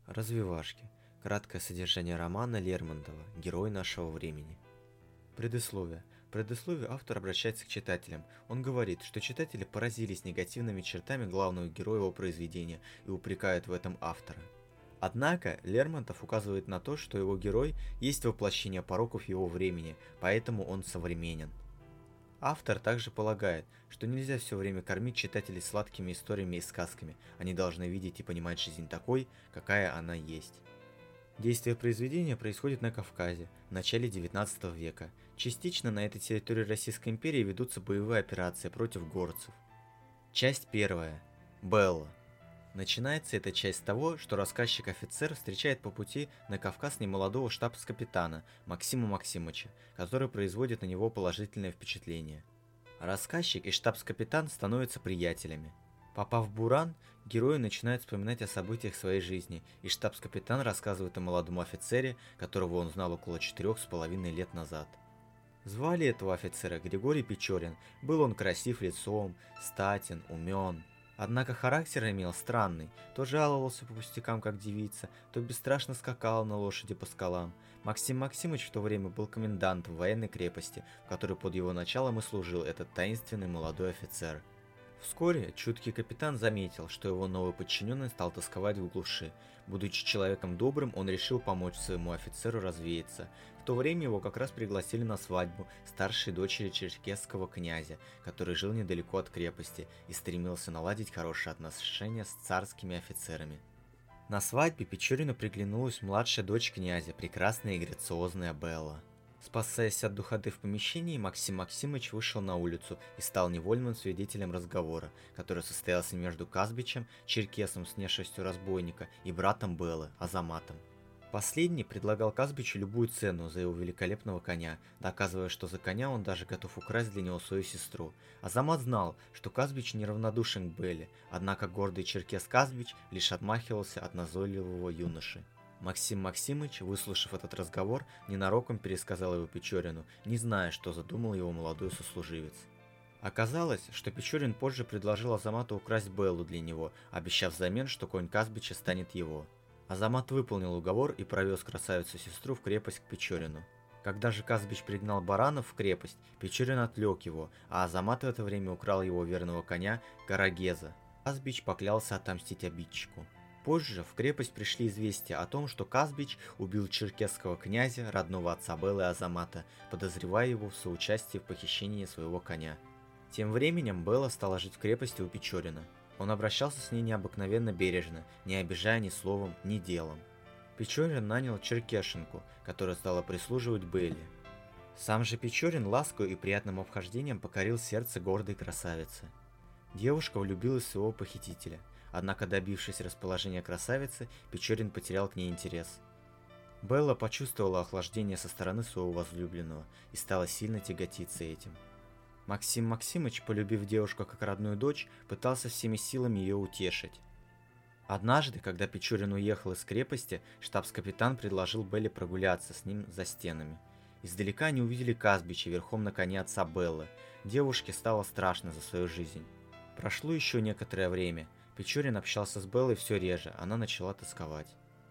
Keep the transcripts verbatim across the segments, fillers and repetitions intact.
Развивашки. Краткое содержание романа Лермонтова «Герой нашего времени». Предисловие. В предисловии автор обращается к читателям. Он говорит, что читатели поразились негативными чертами главного героя его произведения и упрекают в этом автора. Однако Лермонтов указывает на то, что его герой есть воплощение пороков его времени, поэтому он современен. Автор также полагает, что нельзя все время кормить читателей сладкими историями и сказками, они должны видеть и понимать жизнь такой, какая она есть. Действие произведения происходит на Кавказе, в начале девятнадцатого века. Частично на этой территории Российской империи ведутся боевые операции против горцев. Часть первая. Белла. Начинается эта часть с того, что рассказчик-офицер встречает по пути на Кавказ немолодого штабс-капитана Максима Максимыча, который производит на него положительное впечатление. Рассказчик и штабс-капитан становятся приятелями. Попав в Буран, герои начинают вспоминать о событиях своей жизни, и штабс-капитан рассказывает о молодом офицере, которого он знал около четырех с половиной лет назад. Звали этого офицера Григорий Печорин, был он красив лицом, статен, умен. Однако характер имел странный, то жаловался по пустякам как девица, то бесстрашно скакал на лошади по скалам. Максим Максимыч в то время был комендантом военной крепости, в которой под его началом и служил этот таинственный молодой офицер. Вскоре чуткий капитан заметил, что его новый подчиненный стал тосковать в глуши. Будучи человеком добрым, он решил помочь своему офицеру развеяться. В то время его как раз пригласили на свадьбу старшей дочери черкесского князя, который жил недалеко от крепости и стремился наладить хорошие отношения с царскими офицерами. На свадьбе Печорину приглянулась младшая дочь князя, прекрасная и грациозная Белла. Спасаясь от духоты в помещении, Максим Максимыч вышел на улицу и стал невольным свидетелем разговора, который состоялся между Казбичем, черкесом с внешностью разбойника, и братом Беллы, Азаматом. Последний предлагал Казбичу любую цену за его великолепного коня, доказывая, что за коня он даже готов украсть для него свою сестру. Азамат знал, что Казбич неравнодушен к Белле, однако гордый черкес Казбич лишь отмахивался от назойливого юноши. Максим Максимыч, выслушав этот разговор, ненароком пересказал его Печорину, не зная, что задумал его молодой сослуживец. Оказалось, что Печорин позже предложил Азамату украсть Беллу для него, обещав взамен, что конь Казбича станет его. Азамат выполнил уговор и провез красавицу-сестру в крепость к Печорину. Когда же Казбич пригнал баранов в крепость, Печорин отвлек его, а Азамат в это время украл его верного коня Карагеза. Казбич поклялся отомстить обидчику. Позже в крепость пришли известия о том, что Казбич убил черкесского князя, родного отца Беллы Азамата, подозревая его в соучастии в похищении своего коня. Тем временем Белла стала жить в крепости у Печорина. Он обращался с ней необыкновенно бережно, не обижая ни словом, ни делом. Печорин нанял черкешенку, которая стала прислуживать Белле. Сам же Печорин ласковым и приятным обхождением покорил сердце гордой красавицы. Девушка влюбилась в своего похитителя. Однако, добившись расположения красавицы, Печорин потерял к ней интерес. Белла почувствовала охлаждение со стороны своего возлюбленного и стала сильно тяготиться этим. Максим Максимыч, полюбив девушку как родную дочь, пытался всеми силами ее утешить. Однажды, когда Печорин уехал из крепости, штабс-капитан предложил Белле прогуляться с ним за стенами. Издалека они увидели Казбича верхом на коне отца Беллы. Девушке стало страшно за свою жизнь. Прошло еще некоторое время. Печорин общался с Беллой все реже, она начала тосковать.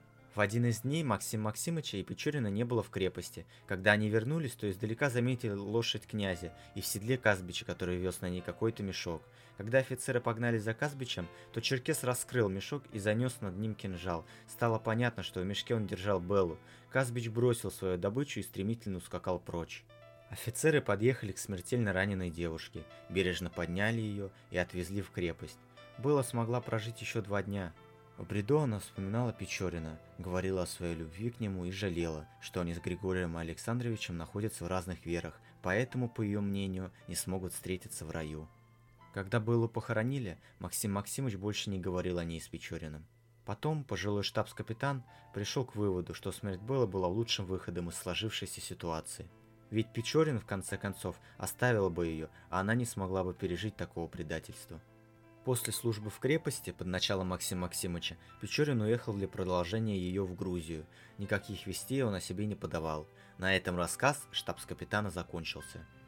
В один из дней Максим Максимыча и Печорина не было в крепости. Когда они вернулись, то издалека заметили лошадь князя и в седле Казбича, который вез на ней какой-то мешок. Когда офицеры погнали за Казбичем, то черкес раскрыл мешок и занес над ним кинжал. Стало понятно, что в мешке он держал Беллу. Казбич бросил свою добычу и стремительно ускакал прочь. Офицеры подъехали к смертельно раненой девушке, бережно подняли ее и отвезли в крепость. Белла смогла прожить еще два дня. В бреду она вспоминала Печорина, говорила о своей любви к нему и жалела, что они с Григорием Александровичем находятся в разных верах, поэтому, по ее мнению, не смогут встретиться в раю. Когда Беллу похоронили, Максим Максимыч больше не говорил о ней с Печориным. Потом пожилой штабс-капитан пришел к выводу, что смерть Беллы была лучшим выходом из сложившейся ситуации. Ведь Печорин, в конце концов, оставил бы ее, а она не смогла бы пережить такого предательства. После службы в крепости под началом Максима Максимыча Печорин уехал для продолжения ее в Грузию. Никаких вестей он о себе не подавал. На этом рассказ штабс-капитана закончился.